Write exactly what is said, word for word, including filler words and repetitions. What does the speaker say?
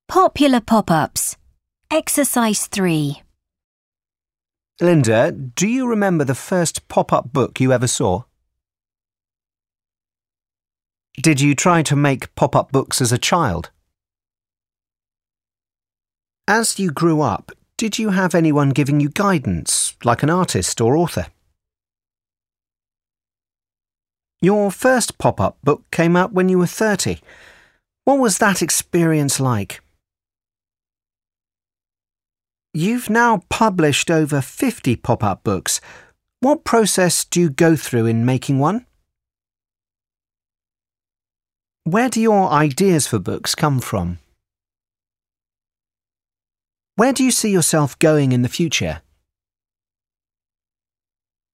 Popular pop-ups. Exercise three. Linda, do you remember the first pop-up book you ever saw? Did you try to make pop-up books as a child? As you grew up, did you have anyone giving you guidance, like an artist or author? Your first pop-up book came out when you were thirty. What was that experience like? You've now published over fifty pop-up books. What process do you go through in making one? Where do your ideas for books come from? Where do you see yourself going in the future?